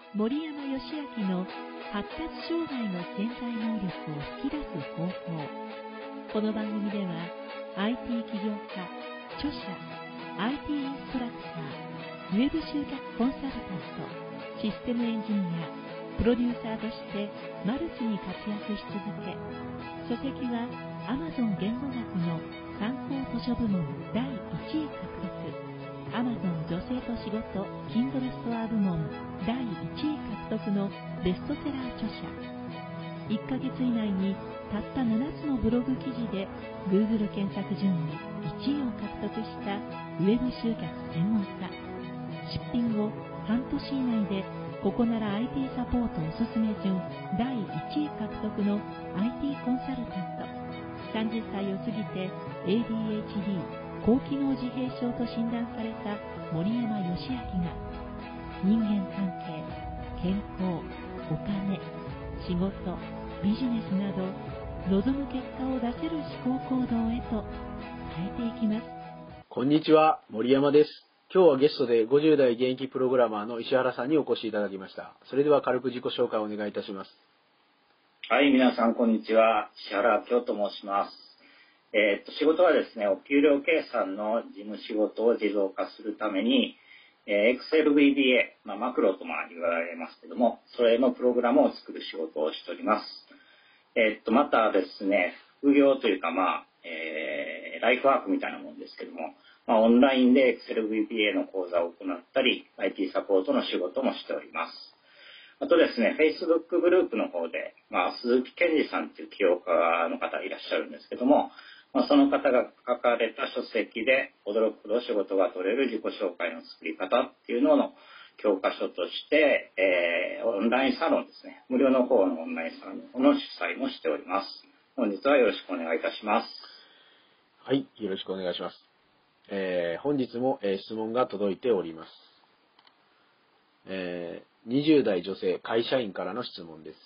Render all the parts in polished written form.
森山義明の発達障害の潜在能力を引き出す方法。この番組では IT 起業家、著者、IT インストラクター、ウェブ集客コンサルタント、システムエンジニア、プロデューサーとしてマルチに活躍し続け、書籍は Amazon 言語学の参考図書部門第1位獲得、Amazon 女性と仕事 Kindle ストア部門第1位獲得のベストセラー著者。1ヶ月以内にたった7つのブログ記事で Google 検索順位1位を獲得したウェブ集客専門家。出品後半年以内でここなら IT サポートおすすめ順第1位獲得の IT コンサルタント。30歳を過ぎて ADHD 高機能自閉症と診断された森山義明が人間関係、健康、お金、仕事、ビジネスなど望む結果を出せる思考行動へと変えていきます。 こんにちは、森山です。今日はゲストで50代現役プログラマーの石原さんにお越しいただきました。それでは軽く自己紹介をお願いいたします。 はい、皆さんこんにちは。石原明夫と申します。仕事はですね、お給料計算の事務仕事を自動化するために、Excel VBA、マクロとも言われますけども、それのプログラムを作る仕事をしております。またですね、副業というか、ライフワークみたいなものですけども、オンラインで Excel VBA の講座を行ったり、IT サポートの仕事もしております。あとですね、Facebook グループの方で、鈴木健二さんという起業家の方がいらっしゃるんですけども、その方が書かれた書籍で驚くほど仕事が取れる自己紹介の作り方っていうのの教科書として、オンラインサロンですね、無料の方のオンラインサロンの主催もしております。本日はよろしくお願いいたします。 はい、よろしくお願いします。本日も、質問が届いております。20代女性会社員からの質問です。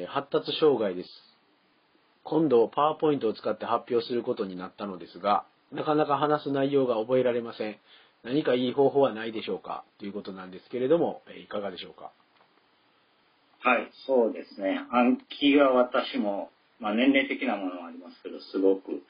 発達障害です。今度パワーポイントを使って発表することになったのですが、なかなか話す内容が覚えられません。何かいい方法はないでしょうかということなんですけれども、いかがでしょうか。 はい、そうですね。暗記は私も、年齢的なものはありますけど、すごく、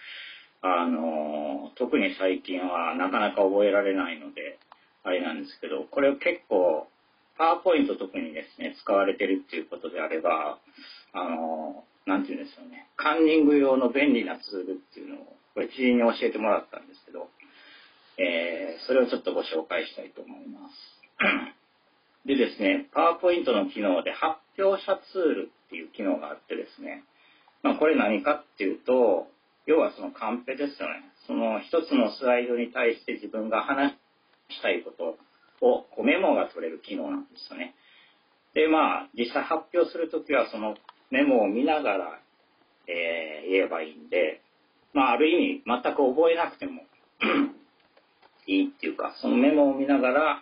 特に最近はなかなか覚えられないので、あれなんですけど、これを結構、パワーポイント特にですね、使われてるっていうことであれば、なんていうんですよね、カンニング用の便利なツールっていうのを、これ知人に教えてもらったんですけど、それをちょっとご紹介したいと思います。でですね、パワーポイントの機能で発表者ツールっていう機能があってですね、これ何かっていうと、要はそのカンペですよね。その一つのスライドに対して自分が話したいことをメモが取れる機能なんですよね。で、実際発表するときはそのメモを見ながら、言えばいいんで、ある意味全く覚えなくてもいいっていうか、そのメモを見ながら、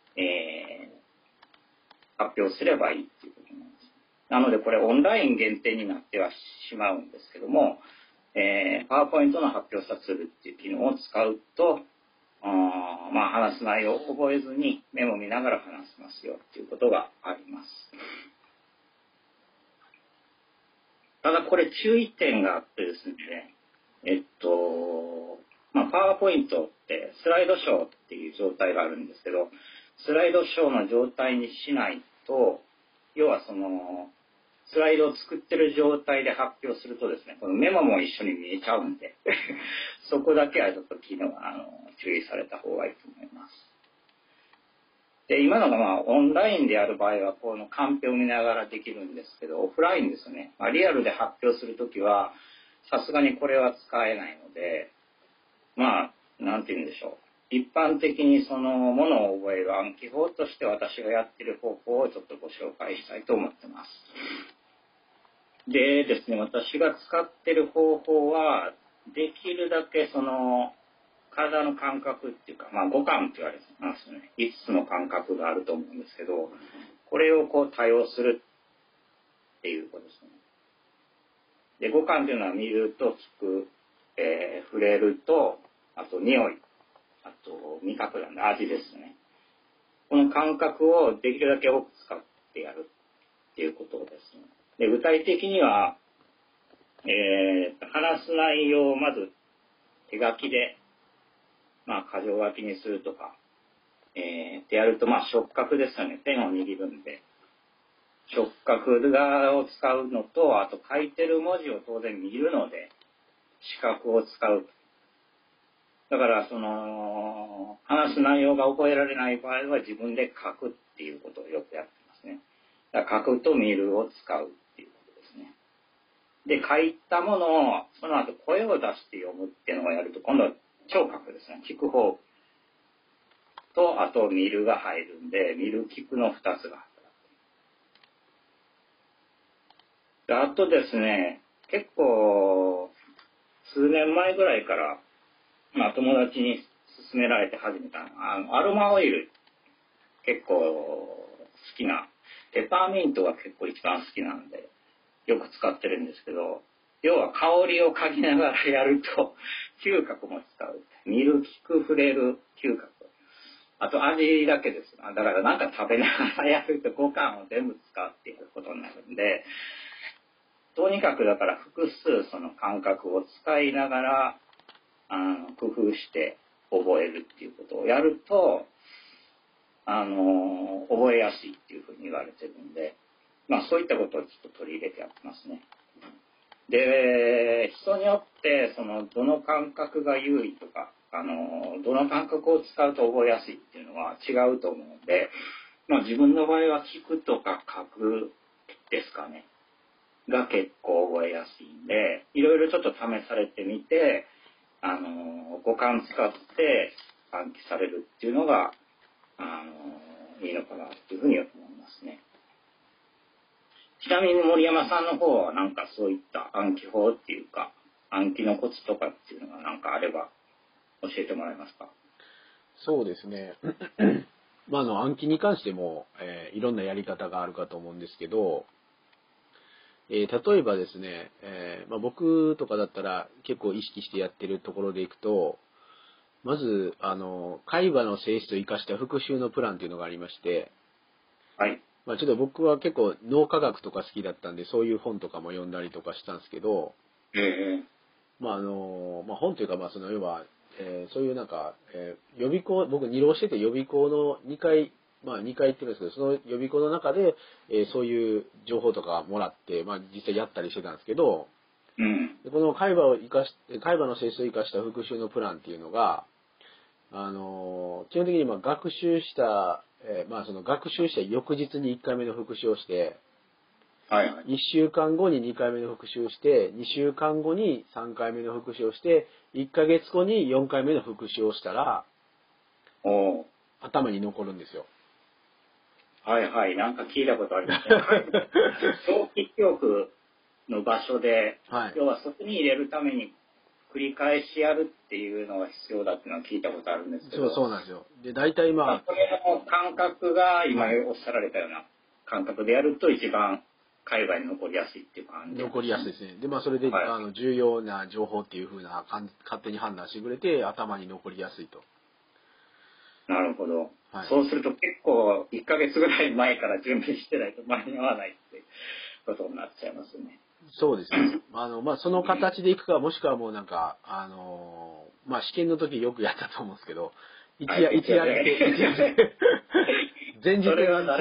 発表すればいいっていうことなんです。なのでこれオンライン限定になってはしまうんですけども、パワーポイントの発表者ツールっていう機能を使うと、話す内容を覚えずにメモ見ながら話せますよっていうことがあります。ただこれ注意点があってですね、パワーポイントってスライドショーっていう状態があるんですけど、スライドショーの状態にしないと、要はそのスライドを作ってる状態で発表するとですね、このメモも一緒に見えちゃうんでそこだけはちょっと注意された方がいいと思います。で、今のがオンラインでやる場合はこのカンペを見ながらできるんですけど、オフラインですね、リアルで発表するときはさすがにこれは使えないので、なんて言うんでしょう、一般的にそのものを覚える暗記法として私がやっている方法をちょっとご紹介したいと思ってます。でですね、私が使っている方法はできるだけその体の感覚っていうか、五感って言われてますね。5つの感覚があると思うんですけど、これを多用するっていうことですね。で、五感っていうのは見ると聞く、触れると、あと匂い、あと味覚なんで味ですね。この感覚をできるだけ多く使っってやるっていうことですね。で、具体的には、話す内容をまず手書きで、箇条書きにするとか、ってやると、触覚ですよね。ペンを握るんで。触覚を使うのと、あと書いてる文字を当然見るので、視覚を使う。だから、話す内容が覚えられない場合は自分で書くっていうことをよくやってますね。だから書くと見るを使うっていうことですね。で、書いたものを、その後声を出して読むっていうのをやると、今度は聴覚ですね。聞く方と、あと見るが入るんで、見る、聞くの2つが。で、あとですね、結構、数年前ぐらいから、友達に勧められて始めたアロマオイル、結構好きな、ペパーミントが結構一番好きなんで、よく使ってるんですけど、要は香りを嗅ぎながらやると、嗅覚も使う。見る、聞く、触れる、嗅覚。あと味だけです。だからなんか食べながらやると五感を全部使うっていうことになるんで、とにかくだから複数その感覚を使いながら工夫して覚えるっていうことをやると覚えやすいっていうふうに言われてるんで、そういったことをちょっと取り入れてやってますね。で、人によってどの感覚が優位とかどの感覚を使うと覚えやすいっていうのは違うと思うので、自分の場合は聞くとか書くですかねが結構覚えやすいんで、いろいろちょっと試されてみて五感使って暗記されるっていうのがいいのかなっていうふうに思いますね。ちなみに森山さんの方はなんかそういった暗記法っていうか暗記のコツとかっていうのがなんかあれば教えてもらえますか？ そうですね。暗記に関しても、いろんなやり方があるかと思うんですけど、例えばですね、僕とかだったら結構意識してやってるところでいくと、まず、会話の性質を生かした復習のプランっていうのがありまして、 はい。 ちょっと僕は結構脳科学とか好きだったんで、そういう本とかも読んだりとかしたんですけど、本というか、要は、そういうなんか、予備校、僕2浪してて予備校の2回行ってるんですけど、その予備校の中で、そういう情報とかもらって、実際やったりしてたんですけど、でこの会話の性質を生かした復習のプランっていうのが、基本的に学習した、その学習した翌日に1回目の復習をして、1週間後に2回目の復習をして、2週間後に3回目の復習をして、1ヶ月後に4回目の復習をしたら、頭に残るんですよ。 はいはい、なんか聞いたことありますね。長期記憶の場所で、要はそこに入れるために繰り返しやるっていうのが必要だっていうのは聞いたことあるんですけど。 そうなんですよ。で、大体それの感覚が今おっしゃられたような感覚でやると一番海外に残りやすいっていう感じ、 残りやすいですね。で、それで、重要な情報っていう風な勝手に判断してくれて、頭に残りやすいと。 なるほど。そうすると結構1ヶ月ぐらい前から準備してないと間に合わないってことになっちゃいますね。そうですね。 その形でいくか、もしくはもうなんか、試験の時よくやったと思うんですけど、一夜漬け。前日に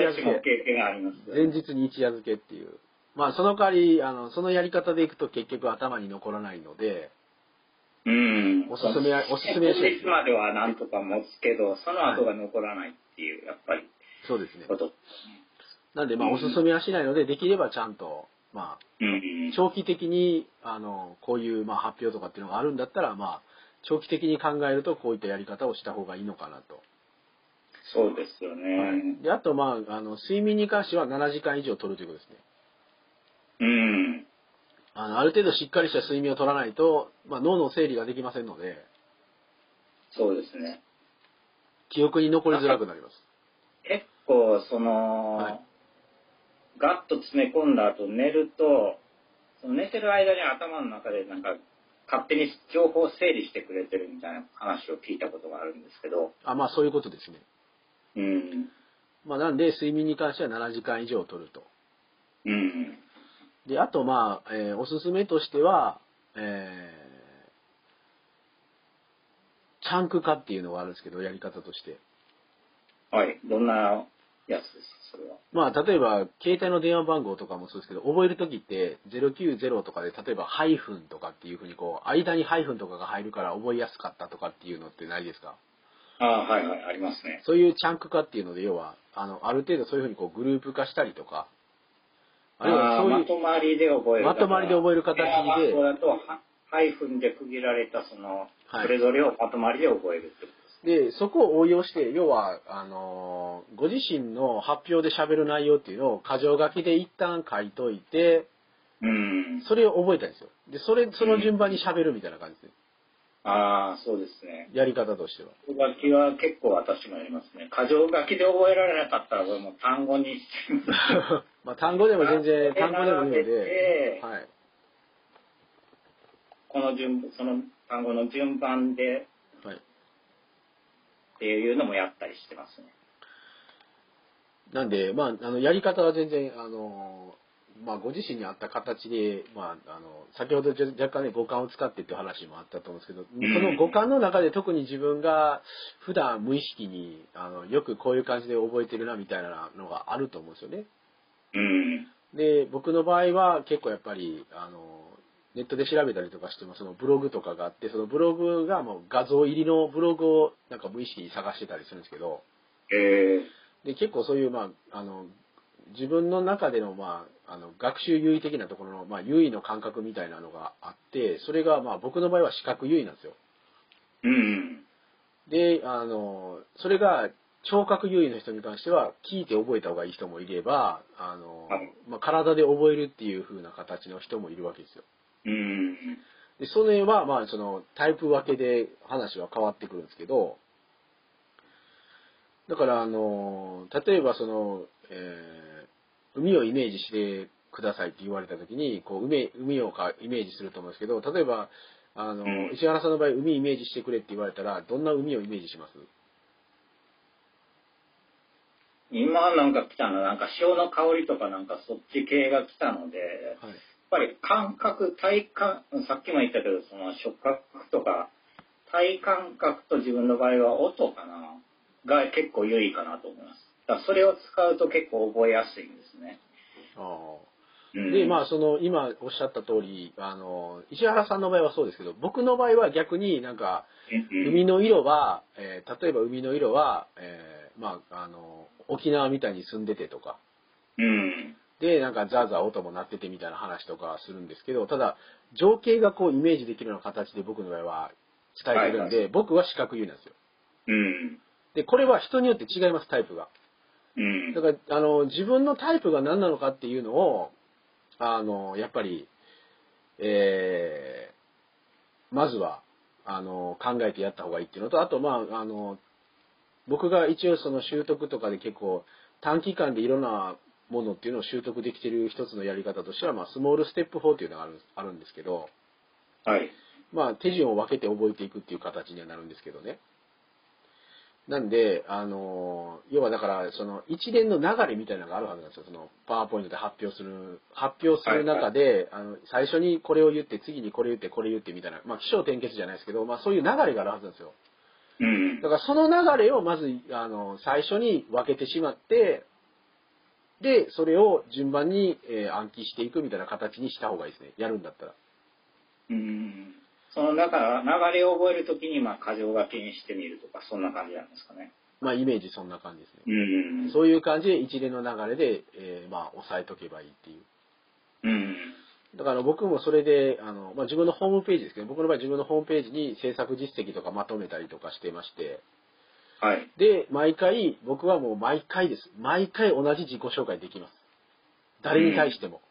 一夜漬けっていう。その代わり、そのやり方でいくと結局頭に残らないので、おすすめはしない。 いつまではなんとか持つけど、その後が残らないっていう、やっぱり。 そうですね。なんで、おすすめはしないので、できればちゃんと、長期的に、こういう、発表とかっていうのがあるんだったら、長期的に考えると、こういったやり方をした方がいいのかなと。 そうですよね。 で、あと、睡眠に関しては7時間以上取るということですね。ある程度しっかりした睡眠を取らないと、脳の整理ができませんので。 そうですね。 記憶に残りづらくなります。 結構、ガッと詰め込んだ後寝ると、寝てる間に頭の中でなんか勝手に情報を整理してくれてるみたいな話を聞いたことがあるんですけど。 そういうことですね。 まあ、なんで、睡眠に関しては7時間以上取ると。 うん。 で、あと、まあ、おすすめとしては、チャンク化っていうのがあるんですけど、やり方として。 はい。どんなやつですか、それは。 まあ、例えば、携帯の電話番号とかもそうですけど、覚えるときって、090とかで、例えば、ハイフンとかっていうふうに、こう、間にハイフンとかが入るから覚えやすかったとかっていうのってないですか？ ああ、はいはい、ありますね。 そういうチャンク化っていうので、要は、ある程度そういうふうにこう、グループ化したりとか、あるいはそういう、 まとまりで覚える。 まとまりで覚える形で、 電話番号だと、ハイフンで区切られた、そはい、 れぞれをまとまりで覚えるってことですね。 で、そこを応用して、要は、ご自身の発表で喋る内容っていうのを箇条書きで一旦書いといて、 うん。 それを覚えたんですよ。で、その順番に喋るみたいな感じですね。 ああ、そうですね。 やり方としては。 箇条書きは結構私もやりますね。箇条書きで覚えられなかったら、もう単語にしてまあ、単語でも全然、単語でもいいので、はい。 その単語の順番で、 はい。 っていうのもやったりしてますね。 なんで、まあ、やり方は全然、まあ、ご自身に合った形で、まあ、先ほど若干ね、五感を使ってっていう話もあったと思うんですけど、その五感の中で特に自分が普段無意識に、よくこういう感じで覚えてるなみたいなのがあると思うんですよね。 うん。 で、僕の場合は結構やっぱり、ネットで調べたりとかしても、そのブログとかがあって、そのブログがもう画像入りのブログをなんか無意識に探してたりするんですけど、で、結構そういう、まあ、自分の中での、まあ、学習優位的なところの、まあ、優位の感覚みたいなのがあって、それが、まあ、僕の場合は視覚優位なんですよ。 うん。 で、それが、聴覚優位の人に関しては、聞いて覚えた方がいい人もいれば、まあ、体で覚えるっていう風な形の人もいるわけですよ。 うん。 で、それは、まあ、その、タイプ分けで話は変わってくるんですけど、だから、例えばその、海をイメージしてくださいって言われたときに、こう、海をイメージすると思うんですけど、例えば、石原さんの場合、海イメージしてくれって言われたら、どんな海をイメージします？ 今なんか来たの、なんか潮の香りとかなんかそっち系が来たので、 はい、 やっぱり感覚、体感、さっきも言ったけど、その触覚とか、体感覚と自分の場合は音かな、が結構優位かなと思います。だからそれを使うと結構覚えやすいんですね。 で、まあ、その、今おっしゃった通り、石原さんの場合はそうですけど、僕の場合は逆になんか、海の色は、例えば海の色は、まあ、沖縄みたいに住んでてとか、で、なんかザーザー音も鳴っててみたいな話とかするんですけど、ただ、情景がこうイメージできるような形で僕の場合は伝えてるんで、僕は視覚優位なんですよ。で、これは人によって違います、タイプが。だから、自分のタイプが何なのかっていうのを、やっぱり、まずは、考えてやった方がいいっていうのと、あと、まあ、僕が一応その習得とかで結構短期間でいろんなものっていうのを習得できている一つのやり方としては、まあ、スモールステップ法っていうのがあるんですけど、 はい。 まあ、手順を分けて覚えていくっていう形にはなるんですけどね。なんで、要はだから、その一連の流れみたいなのがあるはずなんですよ。その、パワーポイントで発表する中で、最初にこれを言って、次にこれ言って、これ言ってみたいな、まあ、起承転結じゃないですけど、まあ、そういう流れがあるはずなんですよ。だから、その流れをまず、最初に分けてしまって、で、それを順番に、暗記していくみたいな形にした方がいいですね。やるんだったら。 その流れを覚えるときに、まあ、箇条書きにしてみるとか、そんな感じなんですかね。 まあ、イメージそんな感じですね。そういう感じで一連の流れで、まあ、押さえとけばいいっていう。だから僕もそれで、まあ、自分のホームページですけど、僕の場合自分のホームページに制作実績とかまとめたりとかしてまして、 はい。 で、僕はもう毎回です。毎回同じ自己紹介できます。誰に対しても。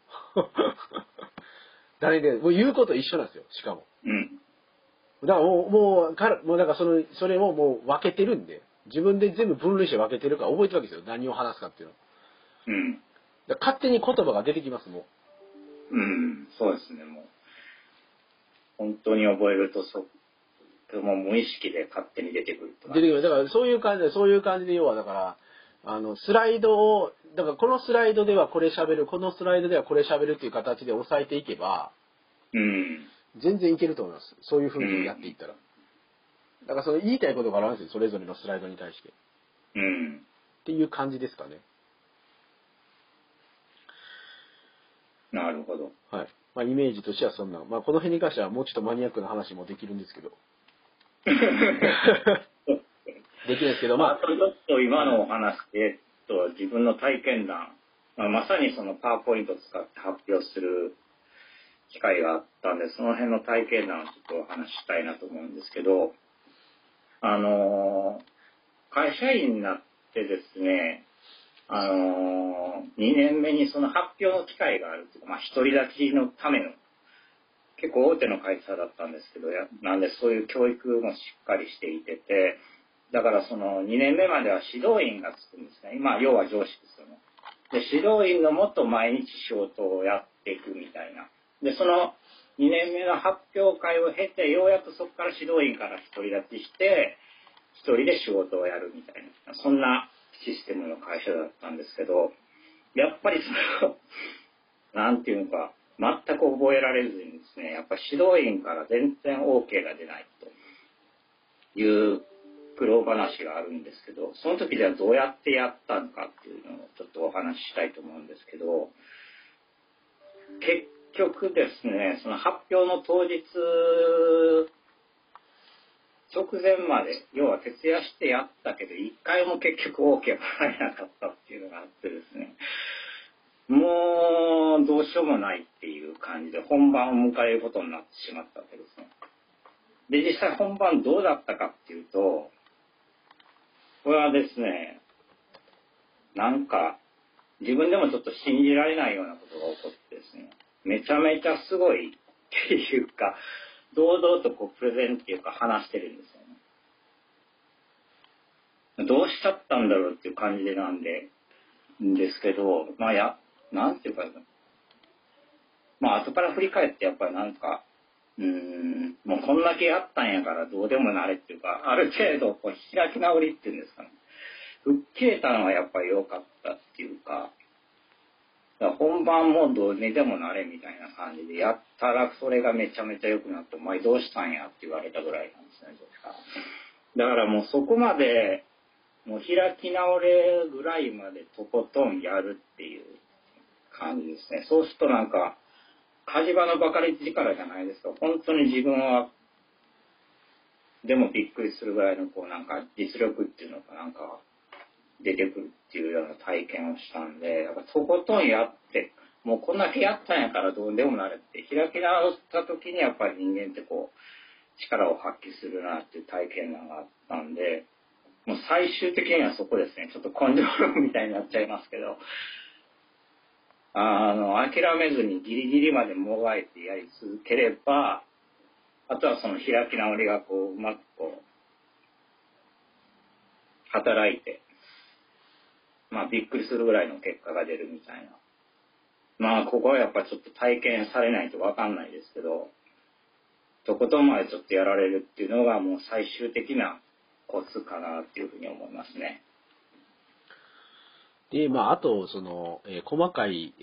誰で、もう言うこと一緒なんですよ、しかも。だからもうだからそれをもう分けてるんで、自分で全部分類して分けてるから覚えてるわけですよ。何を話すかっていうの。だから勝手に言葉が出てきます、もう。 そうですね、もう。本当に覚えると、もう無意識で勝手に出てくると。 出てくる。だからそういう感じで、要はだから、 スライドを、だからこのスライドではこれ喋る、このスライドではこれ喋るっていう形で押さえていけば、全然いけると思います。そういう風にやっていったら。だからその言いたいことがあるんですよ、それぞれのスライドに対して。っていう感じですかね。 なるほど。 はい。まあイメージとしてはそんな。まあこの辺に関してはもうちょっとマニアックな話もできるんですけど。できないですけど、 あとちょっと今のお話で、自分の体験談、まさにそのパワーポイントを使って発表する機会があったんで、その辺の体験談をちょっとお話ししたいなと思うんですけど、会社員になってですね、2年目にその発表の機会があるというか、独り立ちのための、結構大手の会社だったんですけど、なんでそういう教育もしっかりしていてて、だからその2年目までは指導員がつくんですね。要は上司ですよね。で、指導員のもっと毎日仕事をやっていくみたいな。で、その2年目の発表会を経て、ようやくそこから指導員から独り立ちして、一人で仕事をやるみたいな、そんなシステムの会社だったんですけど、やっぱりその、なんていうのか、全く覚えられずにですね、やっぱ指導員から全然 OK が出ないという苦労話があるんですけど、その時ではどうやってやったのかっていうのをちょっとお話ししたいと思うんですけど、結局ですね、その発表の当日直前まで、要は徹夜してやったけど、一回も結局 OK がもらえなかったっていうのがあってですね、もうどうしようもないっていう感じで本番を迎えることになってしまったわけですね。で、実際本番どうだったかっていうと、これはですね、なんか自分でもちょっと信じられないようなことが起こってですね、めちゃめちゃすごいっていうか、堂々とプレゼンっていうか話してるんですよね。どうしちゃったんだろうっていう感じでなんですけど、なんていうか、後から振り返ってやっぱりなんか、もうこんだけやったんやからどうでもなれっていうか、ある程度開き直りっていうんですかね。吹っ切れたのはやっぱり良かったっていうか、本番もどうにでもなれみたいな感じでやったらそれがめちゃめちゃ良くなって、お前どうしたんやって言われたぐらいなんですね、だからもうそこまで、もう開き直れぐらいまでとことんやるっていう感じですね。そうするとなんか、火事場のばかり力じゃないですか。本当に自分は、でもびっくりするぐらいのなんか実力っていうのがなんか出てくるっていうような体験をしたんで、やっぱとことんやって、もうこんだけやったんやからどうでもなれって開き直った時にやっぱり人間って力を発揮するなっていう体験談があったんで、もう最終的にはそこですね。ちょっと根性論みたいになっちゃいますけど、諦めずにギリギリまでもがいてやり続ければ、あとはその開き直りがうまく働いて、びっくりするぐらいの結果が出るみたいな。ここはやっぱちょっと体験されないとわかんないですけど、とことんまでちょっとやられるっていうのがもう最終的なコツかなっていうふうに思いますね。 で、あと、細かい、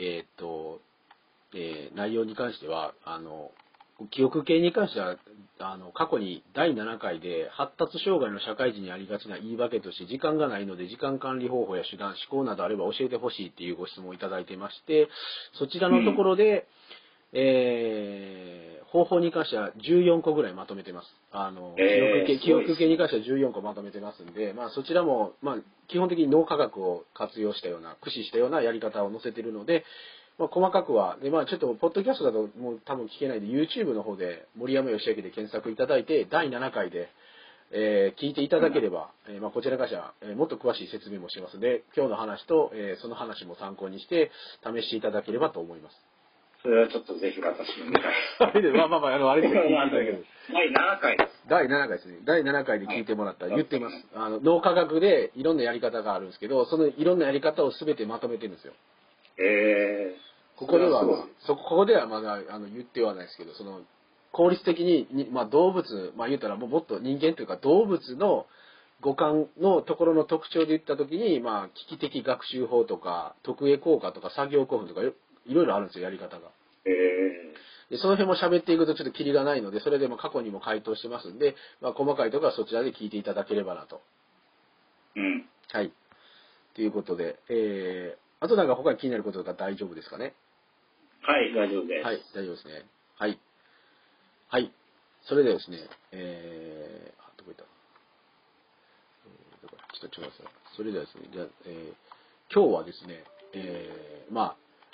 内容に関しては、記憶系に関しては、過去に第7回で、発達障害の社会人にありがちな言い訳として、時間がないので、時間管理方法や手段、思考などあれば教えてほしいっていうご質問をいただいてまして、そちらのところで、方法に関しては14個ぐらいまとめてます。記憶系に関しては14個まとめてますんで、そちらも、基本的に脳科学を活用したような、駆使したようなやり方を載せているので、細かくは、で、ちょっと、ポッドキャストだともう多分聞けないで、YouTube の方で、森山義明で検索いただいて、第7回で、聞いていただければ、こちらから、もっと詳しい説明もしますので、今日の話と、その話も参考にして、試していただければと思います。 それはちょっとぜひ私も見たい。 あれですよ、聞いていただける。 第7回です。 第7回ですね。第7回で聞いてもらったら言ってます。脳科学でいろんなやり方があるんですけど、そのいろんなやり方を全てまとめてるんですよ。ここではまだ言ってはないですけど、効率的に、動物、言うたらもっと人間というか動物の五感のところの特徴で言ったときに、まあ、危機的学習法とか、特営効果とか、作業興奮とか、いろいろあるんですよ、やり方が。でその辺も喋っていくとちょっとキリがないので、それでも過去にも回答してますんで、まあ、細かいところはそちらで聞いていただければなと。はい。ということで、あとなんか他に気になることとか大丈夫ですかね？ はい、大丈夫です。 はい、大丈夫ですね。はい。はい。それではですね、どこ行ったちょっと待ってください。それではですね、じゃあ、今日はですね、まあ、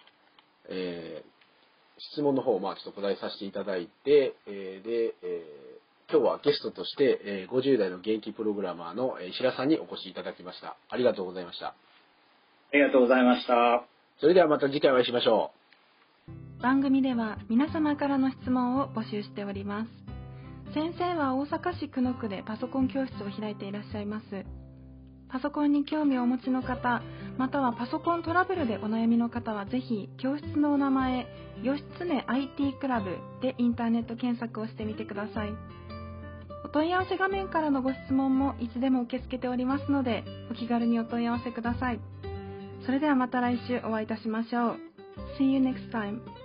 質問の方をちょっと答えさせていただいて、今日はゲストとして、50代の現役プログラマーの石田さんにお越しいただきました。ありがとうございました。 ありがとうございました。 それではまた次回お会いしましょう。番組では皆様からの質問を募集しております。先生は大阪市久野区でパソコン教室を開いていらっしゃいます。パソコンに興味をお持ちの方、またはパソコントラブルでお悩みの方はぜひ教室のお名前、義経 IT クラブでインターネット検索をしてみてください。お問い合わせ画面からのご質問もいつでも受け付けておりますので、お気軽にお問い合わせください。それではまた来週お会いいたしましょう。See you next time.